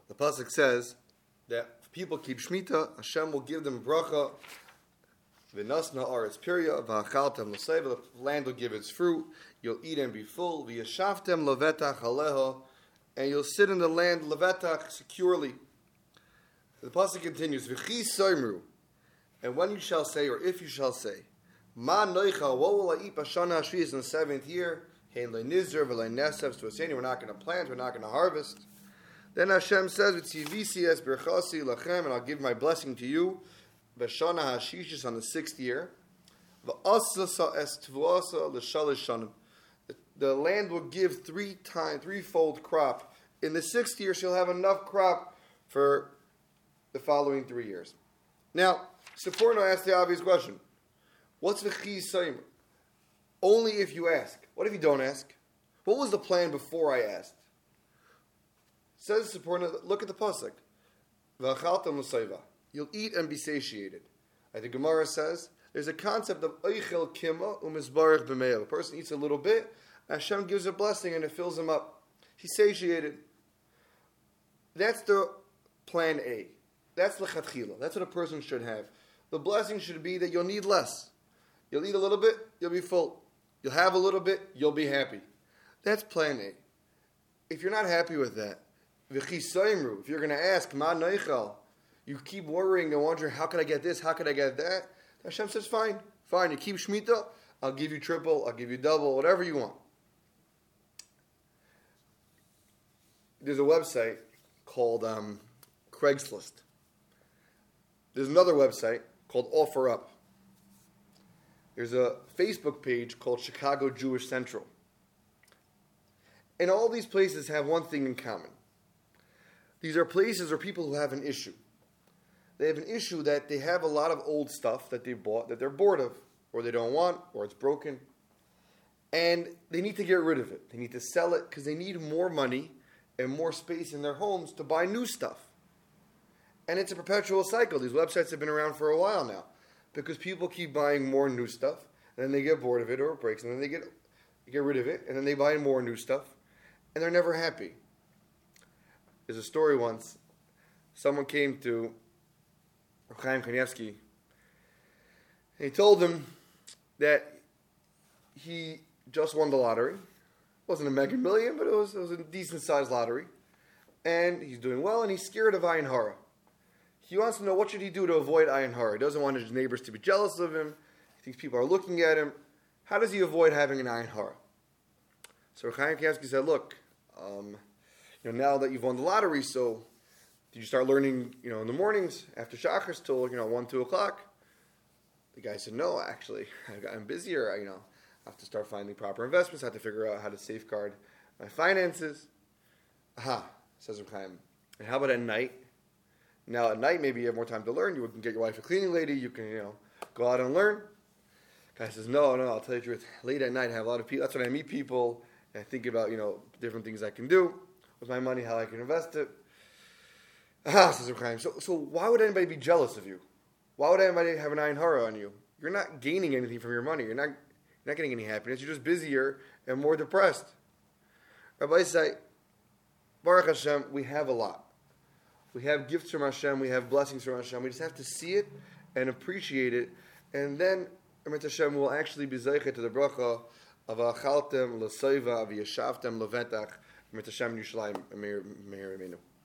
The pasuk says that if people keep Shemitah, Hashem will give them bracha. V'nasna aretz pirya v'achaltem l'seiva. The land will give its fruit. You'll eat and be full. V'yashavtem levetach aleha, and you'll sit in the land levetach securely. The pasuk continues. V'chi soimru, and when you shall say, or if you shall say, Ma noicha, what will I eat b'shana hashvius in the 7th year? Hein le'nizr v'le'nesef, so we're saying we're not going to plant, we're not going to harvest. Then Hashem says, "V'tzivisi es berchasi lachem," and I'll give my blessing to you. B'shana hashishis, on the 6th year. V'asasa es tvuasa l'shalish shanim. The land will give threefold crop. In the 6th year, she'll have enough crop for the following 3 years. Now, Sephorno asked the obvious question: what's v'chi soimer? Only if you ask. What if you don't ask? What was the plan before I asked? Says Sephorno, look at the pasuk. V'achaltem l'seiva. You'll eat and be satiated. Like the Gemara says, there's a concept of oichel kima u'mizbarich b'meil. A person eats a little bit, Hashem gives a blessing and it fills him up. He's satiated. That's the plan A. That's l'chatchila. That's what a person should have. The blessing should be that you'll need less. You'll eat a little bit, you'll be full. You'll have a little bit, you'll be happy. That's plan A. If you're not happy with that, v'chi soimru, if you're going to ask, ma noichal, you keep worrying and wondering, how can I get this, how can I get that? Hashem says, fine, you keep Shemitah, I'll give you triple, I'll give you double, whatever you want. There's a website called Craigslist. There's another website called OfferUp. There's a Facebook page called Chicago Jewish Central. And all these places have one thing in common. These are places or people who have an issue. They have an issue that they have a lot of old stuff that they bought that they're bored of, or they don't want, or it's broken. And they need to get rid of it. They need to sell it because they need more money and more space in their homes to buy new stuff. And it's a perpetual cycle. These websites have been around for a while now because people keep buying more new stuff, and then they get bored of it or it breaks, and then they get rid of it, and then they buy more new stuff, and they're never happy. There's a story once. Someone came to Chaim Kanievsky, and he told him that he just won the lottery. It wasn't a mega million, but it was a decent-sized lottery. And he's doing well, and he's scared of ayin hara. He wants to know what should he do to avoid ayin hara. He doesn't want his neighbors to be jealous of him. He thinks people are looking at him. How does he avoid having an ayin hara? So Chaim Kanievsky said, look, now that you've won the lottery, so did you start learning, in the mornings after Shachar till, 1, 2 o'clock? The guy said, no, actually, I'm busier. I have to start finding proper investments. I have to figure out how to safeguard my finances. Aha, says Reb Chaim. And how about at night? Now, at night, maybe you have more time to learn. You can get your wife a cleaning lady. You can, go out and learn. The guy says, no, I'll tell you the truth. Late at night, I have a lot of people. That's when I meet people. And I think about, different things I can do with my money, how I can invest it. Aha, says Reb Chaim. So why would anybody be jealous of you? Why would anybody have an ayin hara on you? You're not gaining anything from your money. You're not getting any happiness. You're just busier and more depressed. Rabbi say, Baruch Hashem, we have a lot. We have gifts from Hashem. We have blessings from Hashem. We just have to see it and appreciate it. And then, Emet Hashem will actually be zeichet to the bracha of Achaltem l'soiva of Yeshavtem levetach. Emet Hashem Yerushalayim Meir Imenu.